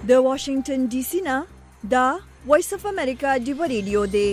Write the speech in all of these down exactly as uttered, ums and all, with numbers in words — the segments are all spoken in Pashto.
د واشنگټن ډي سي نه دا وایس اف امریکا دی ریډیو دی.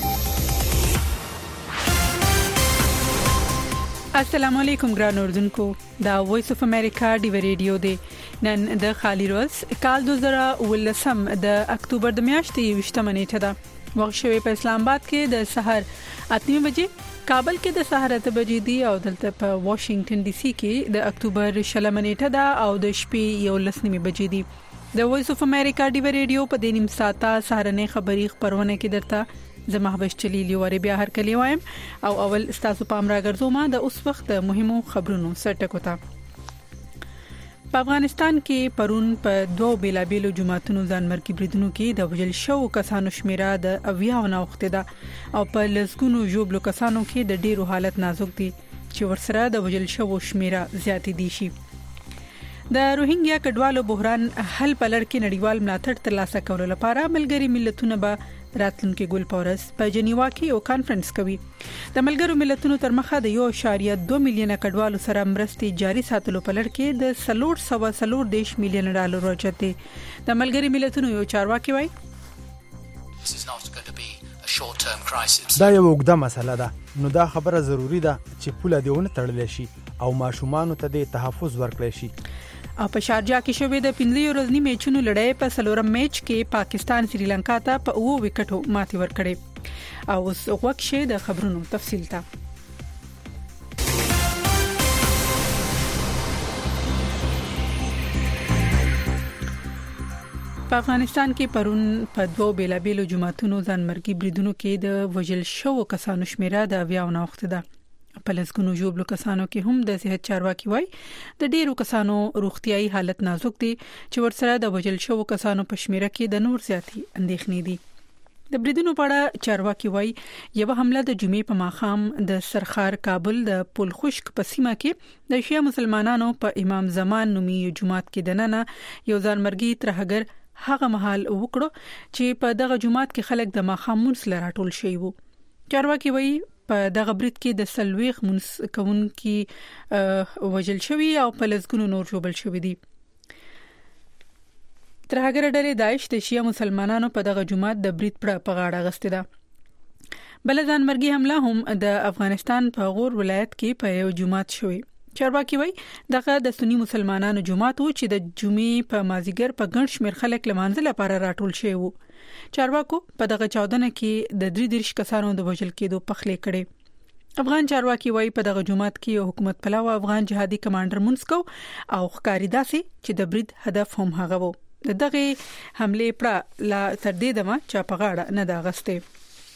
السلام علیکم ګران اوردونکو، دا وایس اف امریکا دی ریډیو دی. نن د خالی روز کال دو زره ولسم د اکتوبر د میاشتې وشتمه نیټه ده. وخت شوی په اسلام آباد کې د سحر اته بجې، کابل کې د سحر اته بجې دی او دلته په واشنگټن ډي سي کې د اکتوبر شلمه نیټه ده او د شپې یو لسنیمه بجې دی. د وایس اف امریکا دی ریډیو په دینیم ساته سهارنې خبری خبرونه کې درته زما حبش چلیلی وری بیا هر کلی وایم او اول استاسو پام را ګرځوم د اوس وخت مهمو خبرونو سرټکو ته. په افغانستان کې پرون په دوه بیلابیلو جماعتونو ځانمرګي بریدونو کې د وجل شو کسانو شمیره د اویا نه وخت ده او په لسګونو جوړلو کسانو کې د ډیرو حالت نازک دي چې ورسره د وجل شو شمیره زیاتې دي شي. د روهینګیا کډوالو بحران حل په لړ کې نړیوال ملاتړ ترلاسه کولو لپاره ملګری ملتونه به راتلونکي ګول پورس په جنیوا کې یو کانفرنس کوي. د ملګرو ملتونو تر مخه د یو اشاریه دوه میلیونه کډوالو سره مرستې جاري ساتلو په لړ کې د سلور سوا سلور دیش میلیون ډالر راجت دي. د ملګری ملتونو یو چارواکي وایي دا یو وګړه مسله ده، نو دا خبره ضروری ده چې پوله دیونه تړل شي او ماشومان ته د تحفظ ورکړي شي. او په شارجا کې شوې د پنځه ورځې میچونو لړۍ په سلورم میچ کې پاکستان سریلانکا ته په اوو وکټو ماتې ورکړې. او اوس وګښه د خبرونو تفصیل ته. په افغانستان کې پرون په دوه بیلابیلو جماعتونو ځانمرګي بریدونو کې د وجل شو کسانو شمیره د اویا نه وخت ده. په لسګونو جوړلو کسانو کې هم د صحت چارواکي وای د ډیرو کسانو روغتيایي حالت نازک دي چې ورسره د وجل شو کسانو په شمیره کې د نور زیاتی اندېښنې دي. د بریدونو په اړه چارواکي وای یو حمله د جمعې په ماخام د سرخار کابل د پل خشک په سیمه کې د شیعه مسلمانانو په امام زمان نومي جماعت کې دننه یو ځانمرګي ترهګر هغه محل وکړو چې په دغه جماعت کې خلک د ماخام مونږ لره ټول شي وو. چارواکي وای په دغه برید کې د سلويخ منس کون کې وجل شوی او په لزګونو نور جوړل شوی دي. ترهګر ډلې داعش د شیعه مسلمانانو په دغه جماعت د برید پر په غاړه غسته ده. بل ځانمرګي حمله هم د افغانستان په غور ولایت کې په یو جماعت شوی. چارواکي وای دغه د سنی مسلمانانو جماعت و چې د جمعې په مازیګر په ګڼ شمیر خلک لمانځل لپاره راټول شوی وو. چارواکو په دغه چاودنه کې د درې دیرش کسانو د وژل کېدو پخلې کړې. افغان چارواکي وای په دغه جماعت کې یو حکومت پلاو افغان جهادي کمانډر مونسکو او ښکاری داسي چې د برید هدف هم هغه وو. دغه حمله پر لا تر دې دمه چا په غاړه نه دا غسته.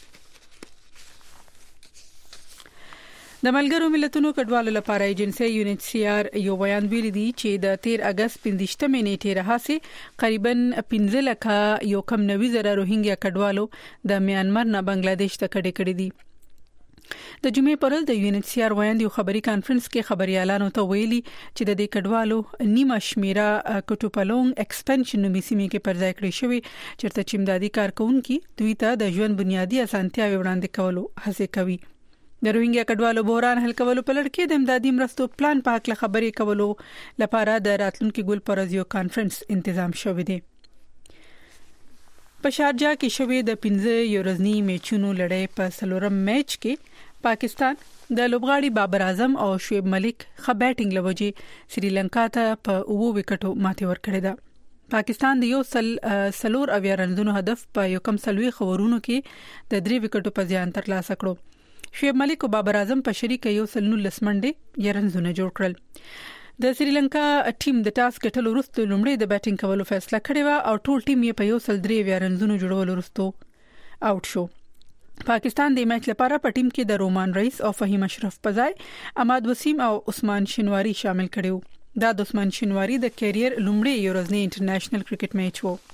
د ملګرو ملتونو کډوالو لپاره ایجنسی یو ان ایچ سی آر یو بیان ویلي دی چې د تیر اگست پنځشتمه نیټه راهسي قریبا پنځه لک یو کم نوي زره روهینګیا کډوالو د میانمار نه بنگلاديش ته کډې کړې دي. د جمعې پر ورځ د یو ان ایچ سی آر وایي یو خبري کانفرنس کې خبريالانو ته ویلي چې د دې کډوالو نیمه شمیره کوټوپالونګ ایکسپنشن نومي سیمې کې پر ځای کړی شوی چې تر چمدادي کارکونکو دوی ته د ژوند بنیادی اسانتیاوي وړاندې کولو هڅه کوي. د روهینګیا کډوالو بحران حل کولو په لړ کې د امدادي مرستو پلان په اړه خبرې کولو لپاره د راتلونکي ګول پرزیو کانفرنس تنظیم شوی دی. په شارجا کې شوی د پنځه یورزنی میچونو لړۍ په سلورم میچ کې پاکستان د لوبغاړي بابر اعظم او شعیب ملک ښه بیټینګ لوجي سریلانکا ته په اوو وکټو ماتې ورکړې ده. پاکستان د یو سل سلور اویا رنونو هدف په یو کم سلوي خبرونو کې د درې وکټو په ځان ترلاسه کړو. شعیب ملک او بابر اعظم په شریک یو سل نو لسمنډي يرنزونه جوړ کړل. د سریلانکا ټیم د ټاس ګټلو وروسته لومړی د بیټینګ کولو فیصله کړې و او ټول ټیم یې په یو سل درې يرنزونه جوړولو وروسته آوټ شو. پاکستان د میچ لپاره په ټیم کې د رومان رئیس او فهیم اشرف په ځای احمد وسیم او عثمان شنواری شامل کړي وو. دا د عثمان شنواری د کیریئر لومړی یورزنی انټرنیشنل کرکټ میچ وو.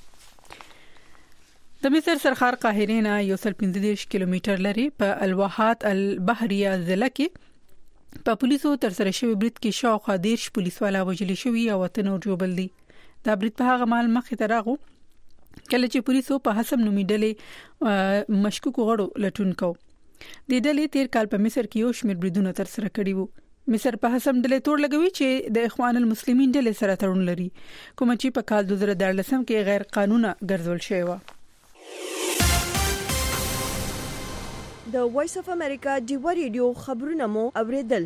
د مصر سرخار قاهره نه یو سل پنځه دیرش کیلومتر لري په الواحات البحریه ضلع کې په پولیسو تر سره شوی برید کې شاوخوا دیرش پولیس والا وژل شوی او وطن اور جوړل دي. دا برید په هغه مال مخې ته راغو کله چې پولیسو په حسب نومي ډلې مشکوک غړو لټون کو. د ډلې تیر کال په مصر کې یو شمېر بریدونه تر سره کړي وو. مصر په حسم ډلې تور لګوي چې د اخوان المسلمین ډلې سره تړون لري کوم چې په کال دوه زره دولس کې غیر قانوني ګرځول شوی و. د وایس اف امریکا ډیوا ریډیو خبرونه مو اوریدل.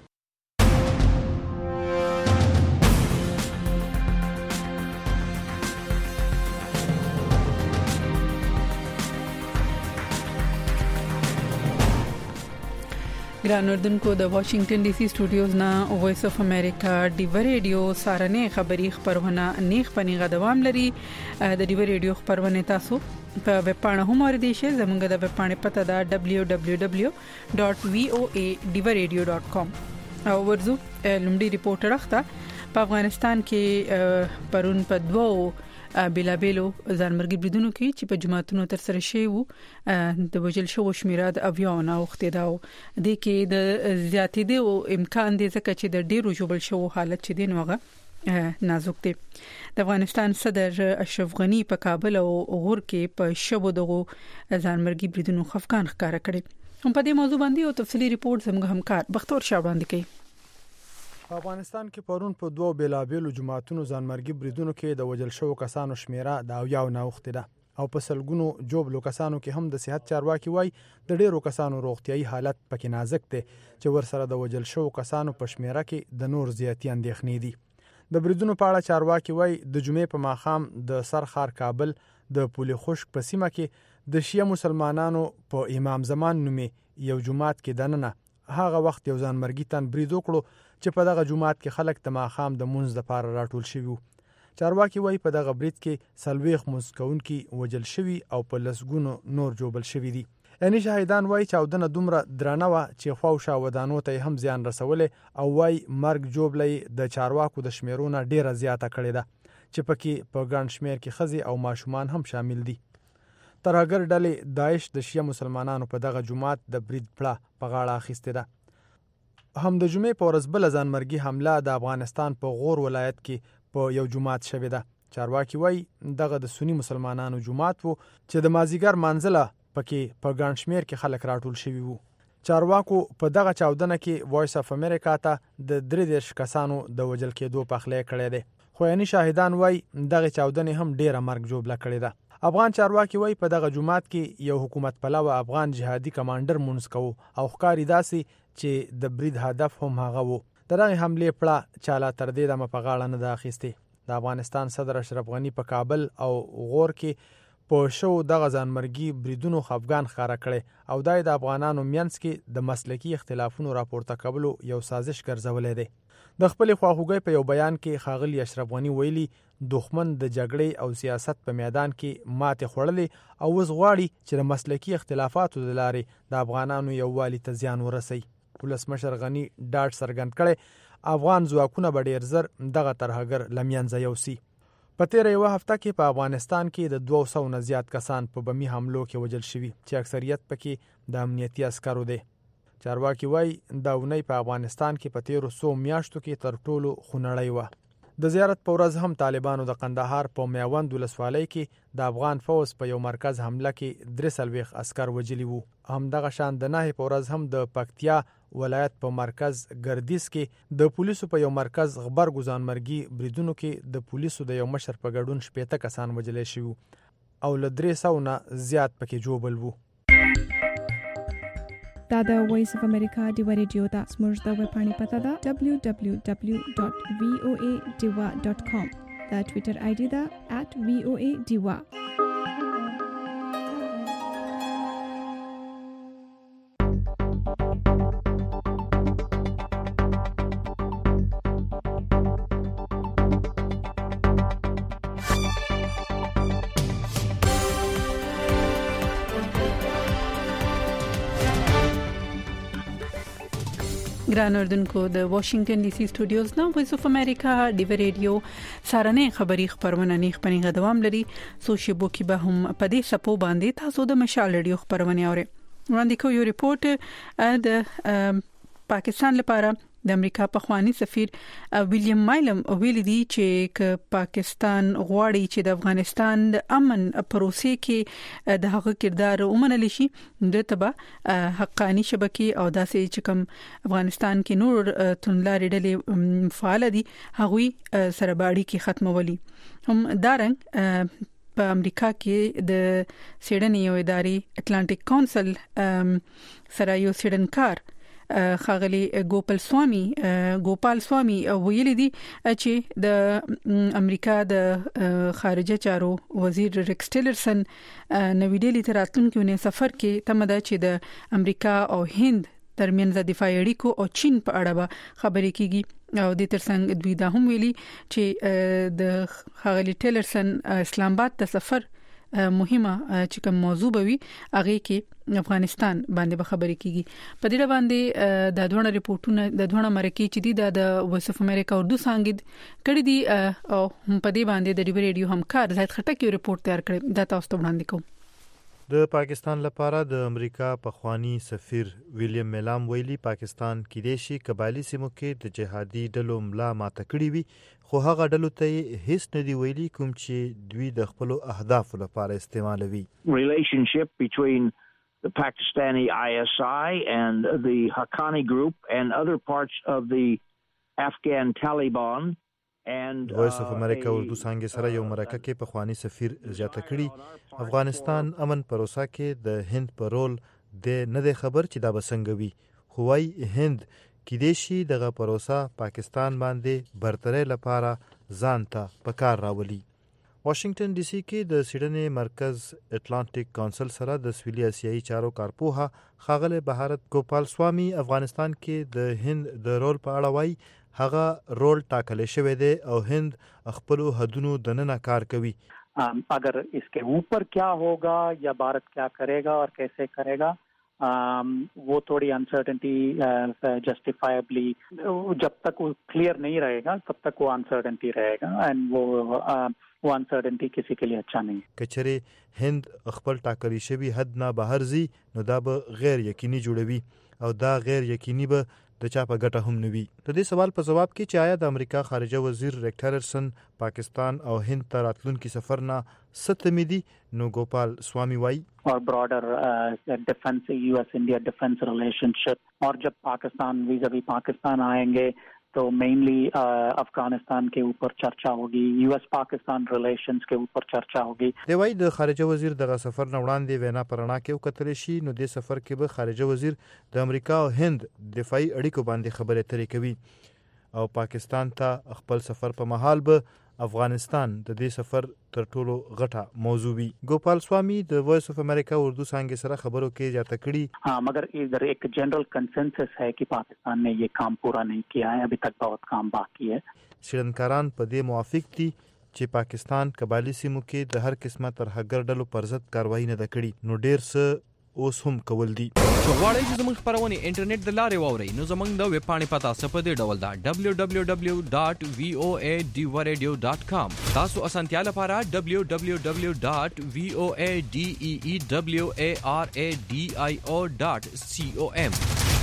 ګران اردوونکو د واشنگټن ډي سي سټوډیوز نه وایس اف امریکا ډیوا ریډیو سارنې خبری خبرونه نیخ پنیغه دوام لري. د ډیوا ریډیو خبرونه تاسو په ویب پاڼه هم اوریدئ شئ. زموږ د ویب پاڼې پته ده دبليو دبليو دبليو ډاټ وي او اي ډیوا ریډیو ډاټ کام. او ورزو لومړی ریپورټر اخته په افغانستان کې پرون په دوو بلا بیلو ځانمرګي بریدونو کې چې په جماعتونو تر سره شوی وو د وجل شو شمیره د اویاونه وخت دا و د کې د زیاتې دی او امکان دی ځکه چې د ډیرو جوړل شو حالت چې دین وغه نازک دی. د افغانستان صدر اشرف غنی په کابل او غور کې په شبو دغه ځانمرګي بریدونو خفقان ښکارا کړي. هم په دې موضوع باندې او تفصيلي ریپورت زموږ همکار بختور شاه وړاندې کوي. په افغانستان کې پرون په دوه بیلابېلو جماعتونو ځانمرګي بریدونو کې د وجل شو کسانو شمیره د اویاو نه وخت ده او په سلګونو جوبلو کسانو کې هم د صحت چارواکي وای د ډیرو کسانو روغتيایي حالت پکې نازک دی چې ورسره د وجل شو کسانو په شمیره کې د نور زیاتی اندېښنې دي. د بریدونو په اړه چارواکي وای د جمعې په ماخام د سرخار کابل د پولي خشک په سیمه کې د شیعه مسلمانانو په امام زمان نومي یو جماعت کې دننه هغه وخت یو ځانمرګي تن برید وکړو چې په دغه جماعت کې خلک د ماخام د منځ لپاره راټول شوي وو. چارواکي وایي په دغه برید کې سلويخ مسکونکي وجل شوي او په لسګونو نور جوبل شوي دي. یعنی شاهدان وایي چې اودنه دومره درانه و چې خواوشا ودانو ته هم زیان رسولې او وایي مرګ جوبلې د چارواکو د شمیرونه ډیره زیاته کړې ده چې پکې په ګڼ شمیر کې خزي او ماشومان هم شامل دي. ترهګر ډلې داعش د شیعه مسلمانانو په دغه جماعت د برید پړه په غاړه اخیسته ده. هم د جمعې په ورځ بل ځانمرګي حمله د افغانستان په غور ولایت کې په یو جماعت شوه ده. چارواکي وایي دغه د سنی مسلمانانو جماعت وو چې د مازیګر منځله پکې په ګڼ شمیر کې خلک راټول شوي وو. چارواکو په دغه چاودنه کې وایس اف امریکا ته د درې دیرش کسانو د وجل کېدو په خله کړی دی. خو یعنی شاهدان وایي دغه چاودنه هم ډیره مرګ جوړه کړې ده. افغان چارواکي وایي په دغه جماعت کې یو حکومت پلوه افغان جهادي کمانډر مونږ کو او ښکاری داسي چې د برید هدف هم هغه وو. دغه حمله پړه چاله تر دې د مپغاړه نه داخسته. د افغانستان صدر اشرف غنی په کابل او غور کې په شو دغه ځانمرګي بریدونو خفقان ښکارا کړي او دای د افغانانو مینس کې د مسلکی اختلافونو راپورته کولو یو سازش ګرځولې دی. د خپل خواخوږي په یو بیان کې خاغلی اشرف غنی ویلي دښمن د جګړې او سیاست په میدان کې ماته خوړلې او وزغواړي چې د مسلکی اختلافاتو د لارې د افغانانو یووالي ته زیان ورسي. ولسمشر غنی ډاډ څرګند کړي افغان ځواکونه به ډیر زر دغه ترهګر لمینځه یوسي. په تیر یو هفته کې په افغانستان کې د دوه سوو نه زیات کسان په بمی حملو کې وژل شوي چې اکثریت پکې د امنیتي عسکرو دي. چارواکي وایي دا ونی په افغانستان کې په تیر سو میاشتو کې تر ټولو خونړی و. د زیارت په ورځ هم طالبانو د قندهار په میوند ولسوالۍ کې د افغان فوز په یو مرکز حمله کې درې سلويخ عسكر وجلی وو. هم دغه شان د نه په ورځ هم د پکتیا ولایت په مرکز ګردیز کې د پولیسو په یو مرکز خبر ګزان مرګي بریدونو کې د پولیسو د یو مشر په ګډون شپېته کسان وجلې شوی او ل درې سوو نه زیات پکې جوړبل وو. دا د وایس اف امریکا ډیوا ریډیو دا سمورز د ویب پاڼې پته ده دبليو دبليو دبليو ډاټ وي او اي ډیوا ډاټ کام. دا ټوئیټر آی ډي ده ایٹ وي او اي ډیوا. ګران اردوونکو د واشنگټن ډي سي سټوډیوز نو وایس اف امریکا ډیوا ریډیو سارنې خبری خبرونه نه خپنیغه دوام لري. سوشیبو کې به هم په دې سپو باندې تاسو د مشال ریډیو خبرونه اورئ. وړاندې کوم یو ریپورت د پاکستان لپاره د امریکا پخوانی سفیر ویلیام مایلم ویلي دی چې ک پاکستان غواړي چې د افغانستان د امن پروسې کې د هغه کردار ومنل شي د تبع حقانی شبکې او داسې چې کوم افغانستان کې نور تنلاري ډلې فعال دي هغوی سره باړي کې ختمولي هم دارنګ په امریکا کې د سیډنی یو ادارې اټلانټیک کونسل سره یو سیډنکار خاغلی ګوپال سوامي ګوپال سوامي ویلي دي چې د امریکا د خارجه چارو وزیر ریکس ټیلرسن نوې ډیلی ته راتلونکي سفر کې تمه ده چې د امریکا او هند ترمنځ د دفاعي اړیکو او چین په اړه به خبرې کیږي او د ترڅنګ دوی دا هم ویلي چې د خاغلی ټیلرسن اسلام آباد ته سفر مهمه چې کوم موضوع بوي هغه کې افغانستان باندې به خبرې کیږي په دې باندې د دوه ریپورتونو د دوه مرکې چې دي د وایس اف امریکا اردو څنګه کړي دي او په دې باندې د ډیو ریډیو همکار زاید خټک یو ریپورت تیار کړی دا تاسو ته وړاندې کوم د پاکستان لپاره د امریکا پخوانی سفیر ویلیام میلام ویلي پاکستان کې د شي قبایلی سیمو کې د جهادي ډلو ملا ماته کړی وي خو هغه ډلو ته هیڅ نه دی ویلي کوم چې دوی د خپل اهداف لپاره استعمالوي. Relationship between the Pakistani I S I and the Haqqani group and other parts of the Afghan Taliban وایس اف امریکا اردو څنګه سره یو مرکه کې په خوانی سفیر زیاته کړي افغانستان امن پروسه کې د هند په رول د نه د خبر چې دا بسنګوي خو وايي هند کې د شي دغه پروسه پاکستان باندې برتري لپاره ځان ته پکار راولي. واشنگټن ډي سي کې د سیډنی مرکز اټلانټیک کونسل سره د سویلي اسیایي چارو کارپوها خاغله بهارت ګوپال سوامي افغانستان کې د هند د رول په اړه وایي هغه رول ټاکل شوی دی او هند خپل حدودو د نن کار کوي. اگر اس کے اوپر کیا ہوگا یا بھارت کیا کرے گا اور کیسے کرے گا وہ تھوڑی انسرٹنٹی جسٹیفائبلی جب تک وہ کلیئر نہیں رہے گا تب تک وہ انسرٹنٹی رہے گا اینڈ وہ وہ انسرٹنٹی کسی کے لیے اچھا نہیں. کچره هند خپل ټاکل شوی حد نه بهر زی نو دا به غیر یقیني جوړوي او دا غیر یقیني به د چا په ګټه هم نوي. د دې سوال په جواب کې چې آیا د امریکا خارجه وزیر ریکس ټیلرسن پاکستان او هند ته راتلونکي سفر نه ستمې دي نو ګوپال سوامي وایي اور براڈر ڈیفنس یو ایس انڈیا ڈیفنس ریلیشنشپ اور جب پاکستان ویزا وی پاکستان آئیں گے تو مینلی افغانستان کے اوپر چرچا ہوگی یو ایس پاکستان ریلیشنز کے اوپر چرچا ہوگی. دی وايي د خارجه وزیر دغه سفر نه وړاندې وینا پرانا کې وکتل شي نو د سفر کې به خارجه وزیر د امریکا او هند دفاعي اړیکو باندې خبرې اترې کوي او پاکستان ته خپل سفر په محل به افغانستان د دې سفر تر ټولو غټه موضوع وي. ګوپال سوامي د وایس اف امریکا اردو څنګه سره خبرو کې جاته کړي ہاں مگر ادھر ایک جنرل کنسنسس ہے کہ پاکستان نے یہ کام پورا نہیں کیا ہے ابھی تک بہت کام باقی ہے. شرنکاران په دې موافق دي چې پاکستان قبایلی سیمو کې د هر قسمه ترهګر ډلو پر ضد کاروایی نه کړي نو ډیر څه اوس هم کول دي. غواړئ چې زموږ خبرونه انټرنیټ د لارې واورئ نو زموږ د ویب پاڼې پتا سپه دی ډول دا دبليو دبليو دبليو ډاټ وی او اي ډیو ریډیو ډاټ کام. تاسو اسانتیا لپاره دبليو دبليو دبليو ډاټ وی او اي ډي اي اي دبليو اي ار اي ډي اي او ډاټ سي او ام.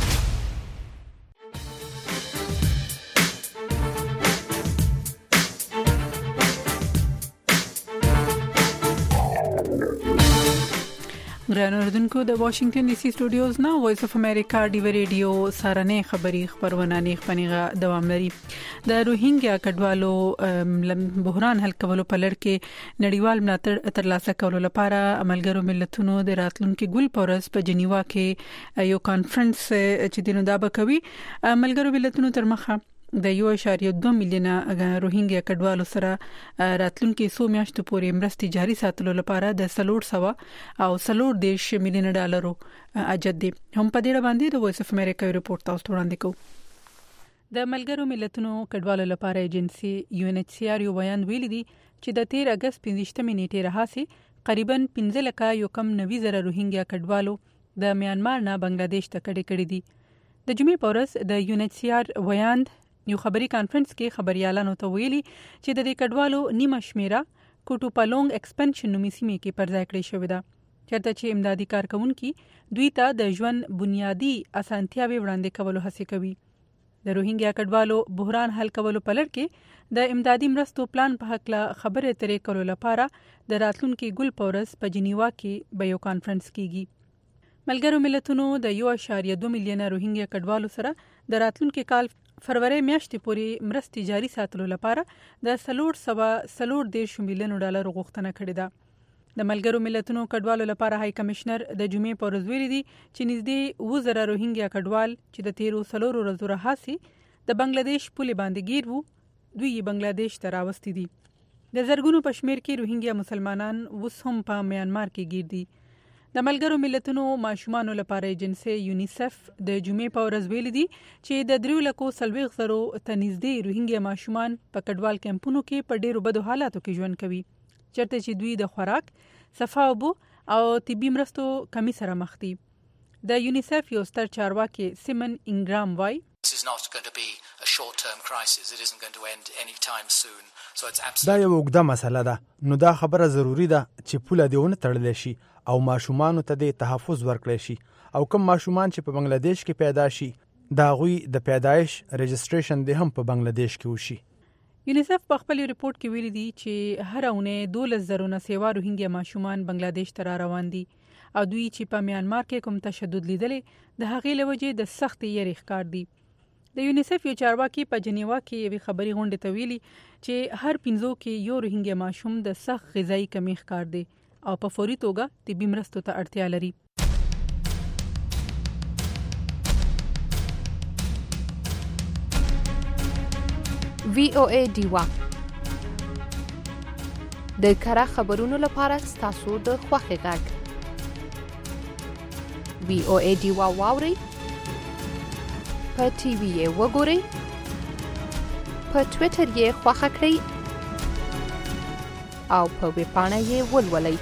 ګران اوردونکو د واشنگټن ډي سي سټوډیوز نه وایس اف امریکا ډیو ریډیو سارنه خبری خبرونه نه خپنیغه دوام لري. د روهینګیا کډوالو بحران حل کولو په لړ کې نړیوال ملاتړ ترلاسه کولو لپاره عملګرو ملتونو د راتلونکو ګل پورس په جنیوا کې یو کانفرنس چې دینو دا بکوي عملګرو ملتونو تر مخه د یو اشاریه دوه میلیونه روهینګیا کډوالو سره راتلونکي څو میاشتو پورې مرستې جاري ساتلو لپاره د سلوړ سوا او سلوړ دیش میلیونه ډالرو اجد دي. هم په دې باندې د وایس اف امریکا ریپورت تاسو وړاندې کوو. د ملګرو ملتونو کډوالو لپاره ایجنسی یو ان ایچ سی آر یو بیان ویلي دي چې د تیر اگست پنځمه نیټه راهسي قریبا پنځه لکه یو کم نوي زره روهینګیا کډوالو د میانمار نه بنگلاديش ته کډې کړې دي. د جمعې پورس د یو ان ایچ سی آر ویاند یو خبري کانفرنس کې خبريالانو ته ویلي چې د دې کډوالو نیمه شمیره کوټوپالونګ ایکسپنشن نومي سیمه کې پر ځای کړی شوې ده چېرته چې امدادي کارکونکو دوی ته د ژوند بنیادی اسانتیاوي وړاندې کولو هڅه کوي. د روهینګیا کډوالو بحران حل کولو په لړ کې د امدادي مرستو پلان په حق له خبرې اترې کولو لپاره د راتلونکي ګل پورس په جنیوا کې به یو کانفرنس کیږي. ملګرو ملتونو د یو اشاریه دوه میلیونه روهینګیا کډوالو سره د راتلونکي کال فروری میاشتې پورې مرستې جاري ساتلو لپاره د سلور سوا سلور دیرش میلیونو ډالر غوښتنه کړې ده. د ملګرو ملتونو کډوالو لپاره هاي کمشنر د جمعې په ورځ ویلي دي چې نږدې اووه زره روهینګیا کډوال چې د تیرو څلورو ورځو راهیسې د بنگلاديش پولې باندې ګیر وو دوی یې بنگلاديش ته راوستي دي. د زرګونو په شمېر کې روهینګیا مسلمانان اوس هم په میانمار کې ګیر دي. د ملګرو ملتونو ماشومانو لپاره ایجنسي یونیسف د جمعې په ورځ ویلي دي چې د درې لکو څلوېښت زرو ته نږدې روهینګیا ماشومان په کډوال کمپونو کې په ډېرو بدو حالاتو کې ژوند کوي چېرته چې دوی د خوراک، صفا اوبو او طبي مرستو کمی سره مخ دي. د یونیسف یو ستر چارواکي سیمن انګرام وایي This is not going to be a short-term crisis. It isn't going to end anytime soon. So it's absolutely دا یو اوږده مسله ده. نو دا خبره ضروری ده چې پوله دې ونه تړلی شي او ماشومانو ته دې تحفظ ورکړی شي او کوم ماشومان چې په بنگلاديش کې پیدا شي دا غوي د پیدایش رجسټریشن دې هم په بنگلاديش کې وشي. یونیسف په خپل ریپورت کې ویلي دي چې هر اونۍ دولس زره نه سیوا روهینګیا ماشومان بنگلاديش ته را روان دي او دوی چې په میانمار کې کوم تشدد لیدلې د هغې له وجې د سختې یېرې ښکار دي. د یونیسف یو چارواکي په جنیوا کې یوې خبري غونډې ته ویلي چې هر پنځو کې یو روهینګیا ماشوم د سخت غذایي کمی ښکار دی او په فوري توګه طبي مرستو ته اړتیا لري. وی او ای ډیوا د کره خبرونو لپاره ستاسو د خوښۍ غږ وی او ای ډیوا واوري په ټي وي یې وګورئ په ټویټر یې خوښه کړئ او په ویب پاڼه یې ولولئ.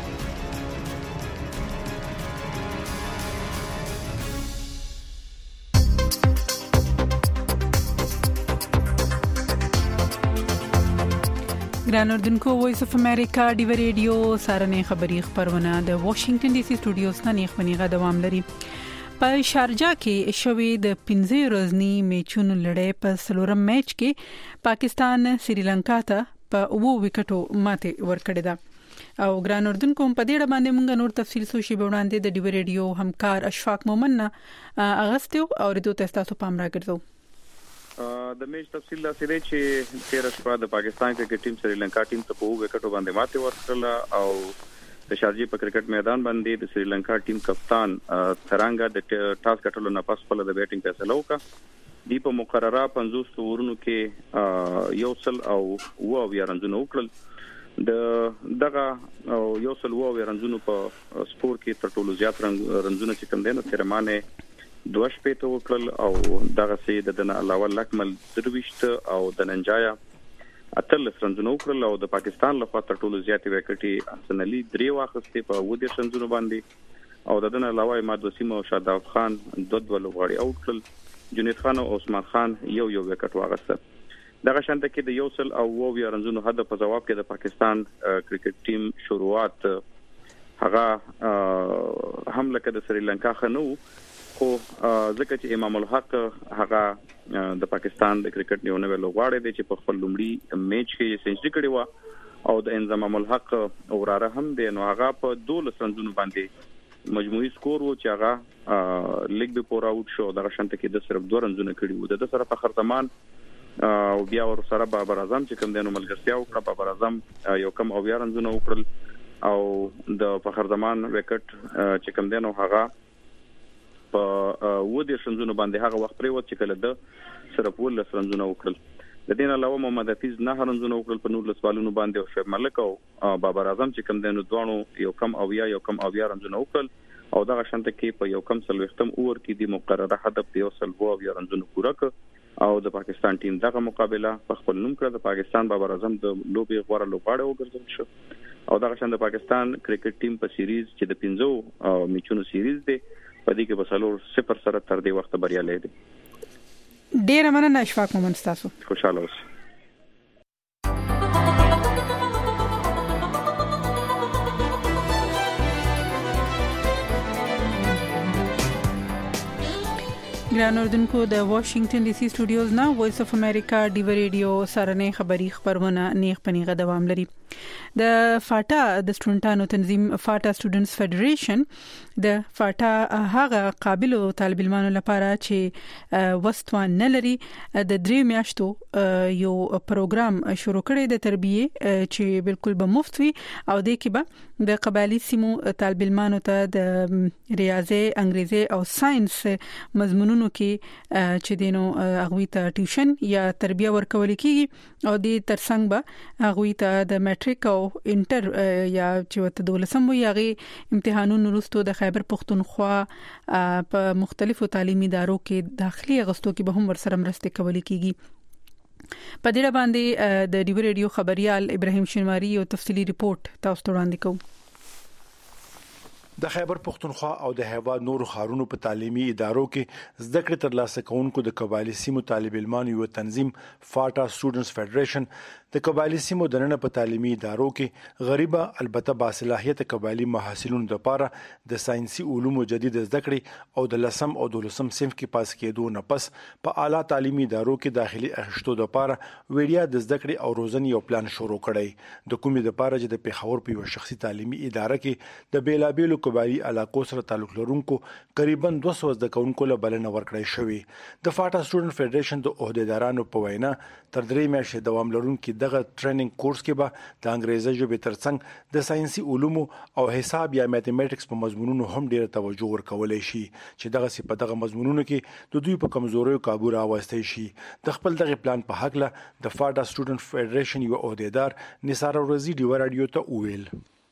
ګران اردوونکو وایس اف امریکا ډیو ریډیو سارنې خبری خبرونه د واشنگټن ډي سي سټوډیوز نه نیخونی غا دوام لري. په شارجه کې شوې د پنځه ورځنی میچونو لړۍ په څلورم میچ کې پاکستان سریلانکا ته په اوو وکټو ماته ورکړې ده او ګران اردوونکو په دې اړه باندې موږ نور تفصیل سوشي به وړاندې د ډیو ریډیو همکار اشفاق مومن نه اغستو او ریډیو تاسو پام راګرځو. د میچ تفصیل دا سره چې تیر شپه د پاکستان کرکټ ټیم سریلانکا ټیم ته په اوو وکټو باندې ماته ورکړه او د شارجې په کرکټ میدان باندې د سریلانکا ټیم کپتان ترانګا د ټاس کټلو نه پس خپل د بیټینګ فیصله وکړه. دی په مقرره پنځوس اورونو کې یو سل او و او رنزونه وکړل. د دغه یو سل و او رنزونه په سپور کې تر ټولو زیات رنزونه چې کوم دي نو ترمانه دوه شپې ته وکړل او دغه سي د دنه علاوه لکمل درويشت او د ننجایا اتل رنزونه وکړل او د پاکستان لخوا تر ټولو زیاتې وکټي حسن علي درې واخستې په ودی رنزونه باندې او د دنه علاوه اماد وسیم او شاداب خان دوه دوه لوغړی اوټ کړل. جنید خان او عثمان خان یو یو وکټ واغسته. دغه شانته کې د یو سل او و یا رنزونه هدف په جواب کې د پاکستان کرکټ ټیم شروعات هغه حمله کې د سریلانکا خنو خو ځکه چې امام الحق هغه د پاکستان د کرکټ نیو نوې لوغواړي دی چې په خپل لومړي میچ کې سنچري کړی و او د انضمام الحق اوراره هم دی نو هغه په دولس رنزونو باندې مجموعي سکور و چې هغه لیګ به پور اوټ شو. دغه شانته کې د صرف دوه رنزونه کړی و. د سره په خرطمان او بیا ور سره بابر اعظم چې کوم دینو ملګرتیا وکړه. بابر اعظم یو کم او بیا رنزونه وکړل او د فخر زمان وکټ چې کوم دینو هغه په ودی شنزونه باندې هغه وخت پرې و چې کله د صرف ول رنزونه وکړل. د دین علاوه محمد حفیظ نه رنزونه وکړل په نور لسوالونو باندې او شعیب ملک او بابر اعظم چې کوم دینو دوانو یو کم او یا یو کم او یا رنزونه وکړل او دغه شانته کې په یو کم سلوختم اور کې د مقرره هدف یو سلو او یا رنزونه پوره ک او د پاکستان ټیم دغه مقابله په خپل نوم کړ. د پاکستان بابر اعظم د لوبي غوړه لوباړه وګرځول شو او دغه شانته پاکستان کرکټ ټیم په سیریز چې د پنځو میچونو سیریز دی په دې کې په سلور صفر سره تر دې وخت بریالي دي. ډیر مننه اشفاق مومن تاسو. خوشاله اوسئ. ګران اوردونکو د واشنگټن ډي سي سټوډیوز نه وایس اف امریکا ډیو ریډیو سره خبري خبرونه نیغ پنیغه دوام لري. د فاټا د سټوډنټانو تنظیم فاټا سټوډنټس فدریشن د فاټا هغه قابل طالب علمانو لپاره چې وستوان نه لري د درې میاشتو یو پروګرام شروع کړی د تربیه چې بالکل به مفت وي او د کې به د قبایلی سیمو طالب علمانو ته د ریاضي انګریزي او ساينس مضمونونو کې چې دینو هغه ته ټیوشن یا تربیه ورکول کیږي او د ترڅنګ به هغه ته د میټریک او انټر یا چې وته دولسم وي هغه امتحانونو وروسته د خیبر پختونخوا په مختلفو تعلیمي ادارو کې داخلي غستو کې به هم ورسره مرسته کول کیږي. په دې باندې د ډیو ریډیو خبريال ابراهيم شینواری یو تفصيلي ریپورت تاسو ته وړاندې کوم. د خیبر پختونخوا او د هیواد نورو ښارونو په تعلیمي ادارو کې زده کړې ترلاسه کوونکو د قبایلی سیمو طالب علمانو یو تنظیم فاټا سټوډنټس فدریشن د قبایلی سیمو د نن په تعلیمي ادارو کې غریبه البته باصلاحیت قبایلی محصلینو لپاره د ساينسي علومو جدید زده کړې او د لسم او دولسم صنف کې پاس کېدو نه پس په اعلی تعلیمي ادارو کې داخلي اخیستو لپاره ویډیا د زده کړې او روزنې یو پلان شروع کړی د کومې لپاره چې د پیښور په یو شخصي تعلیمي اداره کې د بیلابیلو قبایلی علاقو سره تعلق لرونکو تقریبا دوه سوه زده کوونکو له بلنه ورکړی شوی. د فاټا سټوډنټ فدریشن د عہدیدارانو په وینا تر درې میاشتې دوام لرونکي دغه ټریننګ کورس کې به د انګریزي ژبې ترڅنګ د ساينسي علومو او حساب یا میتھمیټکس په مضمونونو هم ډیره توجه ورکولای شي چې دغه سی په دغه مضمونونو کې د دوی په کمزوریو کابو راوستي شي. د خپل دغه پلان په حق له د فاټا سټوډنټ فدریشن یو عہدیدار نثار ورزي ډیو رادیو ته وویل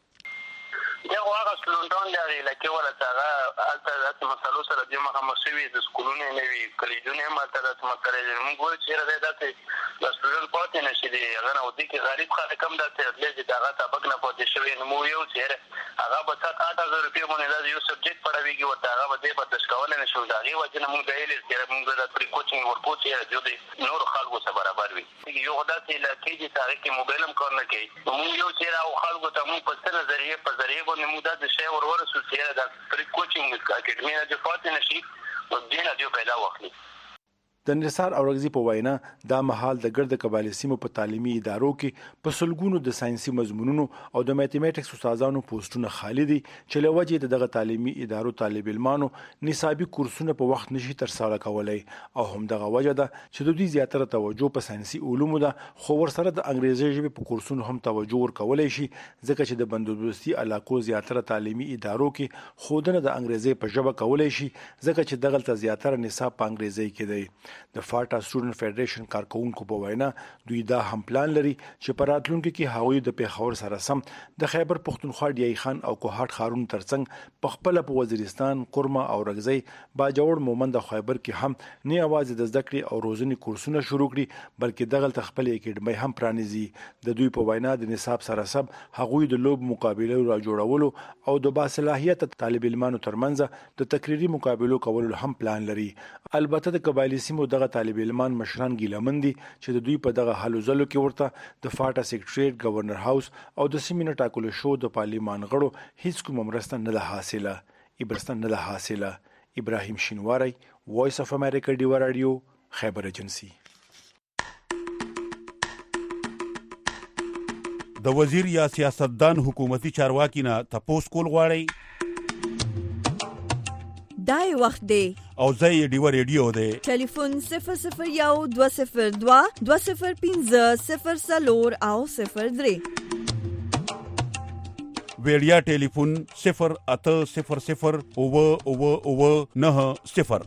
یا هغه سټوډنټان دی لکه ولته هغه د مسلو سره د مخامخوي د سکولونو نه وی کلیجونه ماته د مسلې موږ وایو چې راځي داسې د سټوډنټ پاتې نشي دی هغه نو د کې غریب خلک هم داسې لږه دغه طبق نه پاتې شوی نو مو یو چې هغه په سات اته هزار روپیا باندې د یو سبجیکټ پړاویږي ورته هغه به د پاتې کول نه شو دا غي وجه نه موږ ویل چې موږ د پری کوچینګ ورکو چې جو د نور خلکو سره برابر وي یو داسې لکه چې تاریخ کې موبایل هم کار نه کوي موږ یو چې راو خلکو ته موږ په ستر ذریعہ په ذریعہ باندې موږ د شی ورور سوسیال د پری کوچینګ اکیډمي نه د فاتح نشي او دینه دی پیدا وکړي. د نثار اورغزي په وینا دا مهال د ګرد قبایلی سیمو په تعلیمي ادارو کې په سلګونو د ساينسي مضمونونو او د میتھمیټکس استادانو پوسټونه خالي دي چې له وجې دغه تعلیمي ادارو طالب علمانو نصابي کورسونه په وخت نشي تر سره کولای او هم دغه وجه ده چې د دوی زیاتره توجه په ساينسي علومو ده خو ور سره د انګریزي ژبې په کورسونو هم توجه ورکولای شي ځکه چې د بندوبستي علاقو زیاتره تعلیمي ادارو کې خودنه د انګریزي په ژبه کولای شي ځکه چې دغه زیاتره نصاب په انګریزي کې دی. د فاټا سټوډنټ فدریشن کارکونکو په وینا دوی دا هم پلان لري چې په راتلونکي کې هغوی د پیښور سره سم د خیبر پختونخوا ډیای خان او کوهاټ ښارونو ترڅنګ په خپل په وزیرستان کورما او رغزی باجوړ مومند خیبر کې هم نه اواز د زده کړې او روزنې کورسونه شروع کړي بلکې دغه خپل اکیډمي هم پرانیزي. د دوی په وینا د نصاب سره سم هغوی د لوب مقابله را جوړولو او د باصلاحیت طالب علمانو ترمنځ د تقریری مقابلو کولو هم پلان لري. البته د قبایلی سیمو دغه طالب علمان مشران ګیلمن دي چې د دوی په دغه حلو زلو کې ورته د فاټا سیکریټریټ گورنر هاوس او د سیمینه ټاکلو شو د پارلیمان غړو هیڅ کوم مرسته نه ده حاصله. ابرستان نه ده حاصله. ابراهيم شینواری وایس اف امریکا ډیو رادیو خیبر ایجنسی. د وزیر یا سیاستدان حکومتي چارواکي نه تپوس کول غواړي دای وخت دی او زه ډیو ریډیو دی ټلیفون صفر صفر یو دوه صفر دوه دوه صفر پنځه صفر صفر او صفر درې ویډیا ټلیفون صفر اته صفر صفر او او او نه صفر.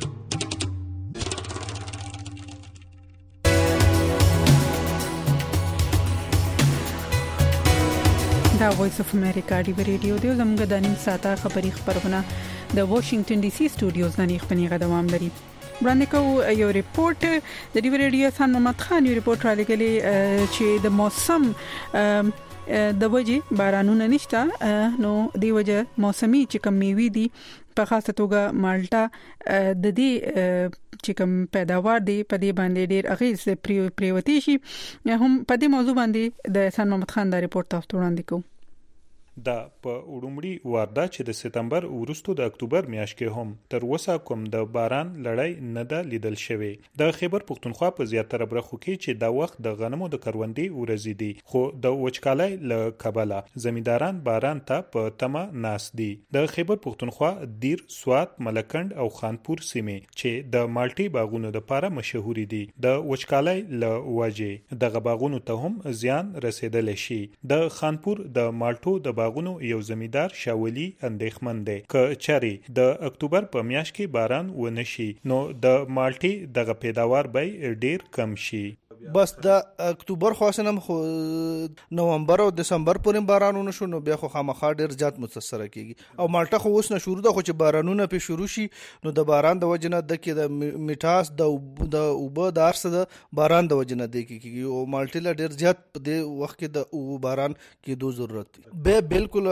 دا وایس اف امریکا ډیو ریډیو دی زموږ د نیم ساعته خبري خبرونه د واشنگټن ډي سي سټوډیوز نه خبري دوام لري. وړاندې کوو یو ریپورت د ډیو ریډیو خان محمد خان یو ریپورت را لګلی چې د موسم د وجې بارانونه نشته نو دی وجه موسمي چې کم میوي دي په خاصه توګه مالټا د دې چې کوم پیداوار دی په دې باندې ډېر اغیز پریوتی شي هم په دې موضوع باندې د حسن محمد خان دا ریپورت تاسو وړاندې کوم. دا په وړومړي واردا چې د سپتمبر وروسته د اکتوبر میاشت کې هم تر اوسه کوم د باران لړۍ نه ده لیدل شوې. د خیبر پښتونخوا په زیاتره برخو کې چې دا وخت د غنمو د کروندې ورځې دي، خو د وچکالۍ له کبله زمینداران باران ته په تمه ناست دي. د خیبر پښتونخوا دیر، سوات، ملکنډ او خانپور سیمې چې د مالټي باغونو لپاره مشهوري دي، د وچکالۍ له وجې دغه باغونو ته هم زیان رسیدلی شي. د خانپور د مالټو د باغونو یو زمیندار شاولي اندېښمن دی که چاري د اکتوبر په میاشت کې باران ونشي نو د مالټي دغه پیداوار به ډیر کم شي. بس د اکتوبر خاصنم خو نومبر او دسمبر پورې بارانونه شو نو بیا خو خامخا ډیر زیات متاثر کیږي او مالټا خو اوس نه شروع ده، خو چې بارانونه په شروع شي نو د باران د وجنه د کې د میټاس د د اوبه د ارسه د باران د وجنه د کیږي او مالټا لا ډیر زیات په دې وخت کې د باران کې دوه ضرورت دی. به بالکل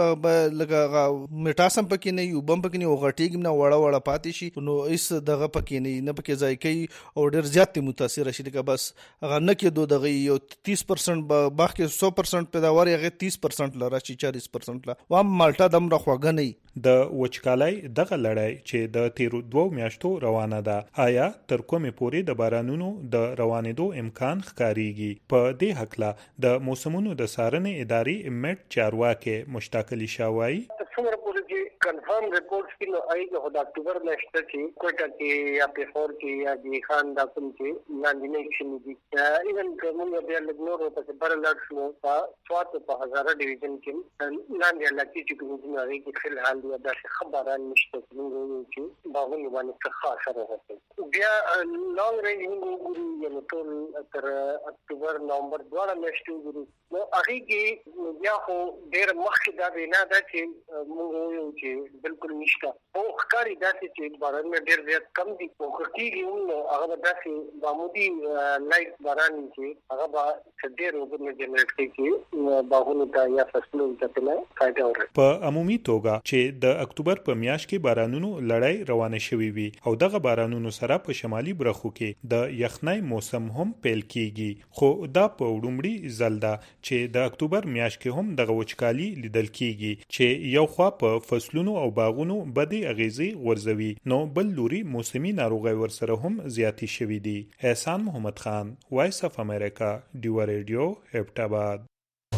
لګا میټاسم پکې نه یو بم پکې نه او غټیګم نه وړه وړه پاتې شي نو ایس دغه پکې نه نه پکې ځای کوي او ډیر زیات متاثر شي. لکه بس نه کې دوه دغه یو تیس پرسنټ باغ کې سو پرسنټ پیداوار هغه تیس پرسنټ لره چې چالیس پرسنټ لا و مالټا دم راخواګه نه. د وچکالۍ دغه لړۍ چې د تیرو دوه میاشتو روانه ده، آیا تر کومې پورې د بارانونو د روانېدو امکان ښکاریږي؟ په دې هکله د موسمونو د څارنې ادارې میټ چارواکي مشتاق علي شاه وایي څومره پورې چې کنفرم ریپورټس کې نو آی د اکتوبر میاشت کې کوټه کې یا پیښور کې یا د خان د کوم کې لاندې نه شي دي. ایون کومه بیا لګنور په بر لړ شو په سوات په هزاره ډیویژن کې لاندې علاقې چې کوم ځای کې فل حال دی د خبران نشته څنګه چې باغونه باندې څه خاصه راځي. بیا لانګ رینج موږ یو ټول تر اکتوبر نومبر دواړه میاشتې ګورو نو هغه کې بیا خو ډېر مخکې دا وینا ده چې موږ یو چې بالکل نشته او ښکاری داسې چې باران ډېر زیات کم دي او کېږي نو هغه داسې معمولی لایټ باران چې هغه به ډېر وګړي جنریټ کوي باغونو ته یا فصلونو ته نه فائدہ ورکوي. په عمومي توګه چې د اکتوبر په میاشت کې بارانونو لړۍ روانه شوې وي او دغه بارانونو سره په شمالي برخو کې د یخنۍ موسم هم پیل کیږي، خو دا په وړومړي ځل ده چې د اکتوبر میاشت کې هم دغه وچکالي لیدل کیږي چې یو خوا په فصلونو او باغونو بدې اغیزې غورځوي نو بل لوري موسمي ناروغۍ ورسره هم زیاتې شوې دي. احسان محمد خان، وایس اف امریکا، ډیوا ریډیو، هپټاباد.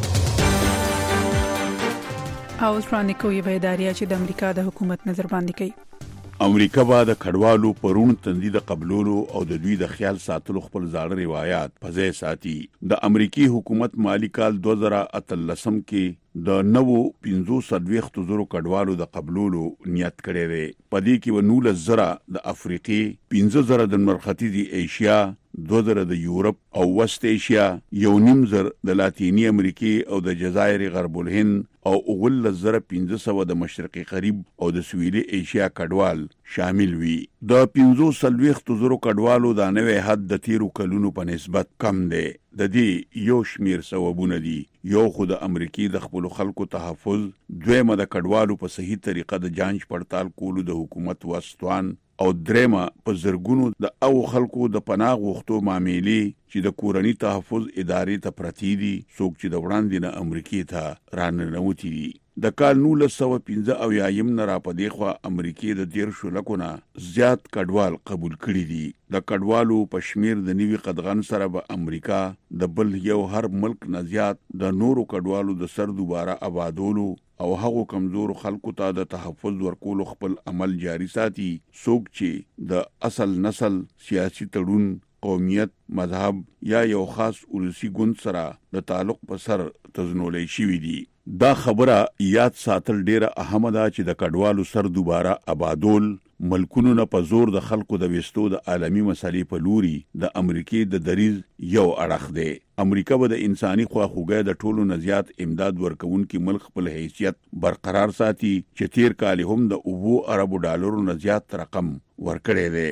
او ترانیکو یو ادارې چې د امریکا د حکومت نظر باندې کوي. امریکا با د کډوالو پرون تندید قبولولو او د دوی د خیال ساتلو خپل ځاړه روایت په ځای ساتي. د امریکای حکومت مالی کال دوه زره اتلسم کې د نوو پنځوس سلويخت زرو کډوالو د قبولولو نیت کړی دی. په دې کې و نولس زره د افریقي، پنځه زره د مرختي ایشیا، دوه زره د یورپ او وست ایشیا، یو نیم زر د لاتینی امریکای او د جزایر غرب الهند او اول زره پنځه سوه د مشرقي غرب او د سویلي ایشیا کډوال شامل وي. د پنځوس سلويخت زرو کډوالو د نوې حد د تیرو کلونو په نسبت کم دی. د دې یو شمیر سببونه دي. یو خو د امریکای د خپل خلکو تحفظ، دویمه د کډوالو په صحیح طریقه د جانچ پړتال کولو د حکومت وسوان او درېمه په زرګونو د او خلکو د پناه غوښتو معاملې چې د کورنۍ تحفظ ادارې ته پرتی دي، څوک چې د وړاندې نه امریکای ته راننوتي دي. د کال نولس سوه پنځه اویایم نه را پدې خوا امریکای د دیرشو لکو نه زیات کډوال قبول کړي دي. د کډوالو په شمیر د نیوي قدغن سره به امریکا د بل یو هر ملک نه زیات د نورو کډوالو د سر دوباره آبادولو او هغو کمزور خلکو ته د تحفظ ورکولو خپل عمل جاری ساتي، څوک چې د اصل نسل، سیاسي تړون، قومیت، مذهب یا یو خاص ولسی ګوند سره د تعلق په سر تزنولای شوی دي. دا خبره یاد ساتل ډیره اهمه ده چې د کډوالو سر دوباره آبادول ملکونو نه په زور د خلکو د وستو د عالمی مسالې په لوري د امریکای د دریز یو اړخ دی. امریکا به د انساني خواخوږۍ د ټولو نه زیات امداد ورکوونکي ملک خپل حیثیت برقرار ساتي چې تیر کال هم د اوو اربو ډالرو نه زیات رقم ورکړی دی.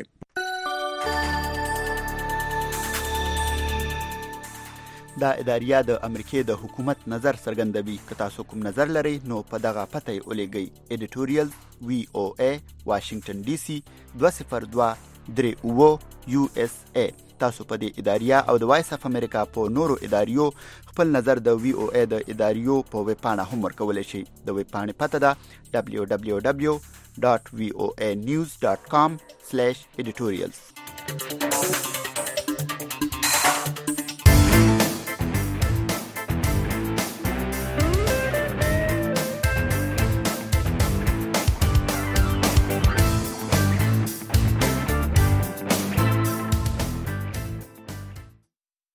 دا اداریه د امریکای د حکومت نظر څرګندوي. که تاسو کوم نظر لرئ نو په دغه پته یې ولیږئ. ایډیټوریال وی او ای واشنگټن ډي سي دوه صفر دوه درې اوه یو اس ای تاسو په دې اداریه او د وایس اف امریکا په نورو اداریو خپل نظر د وی او ای د اداریو په ویب پاڼه هم ورکولی شي. د ویب پاڼې پته ده دبلیو دبلیو دبلیو ډاټ وی او ای نیوز ډاټ کام سلیش ایډیټوریلز.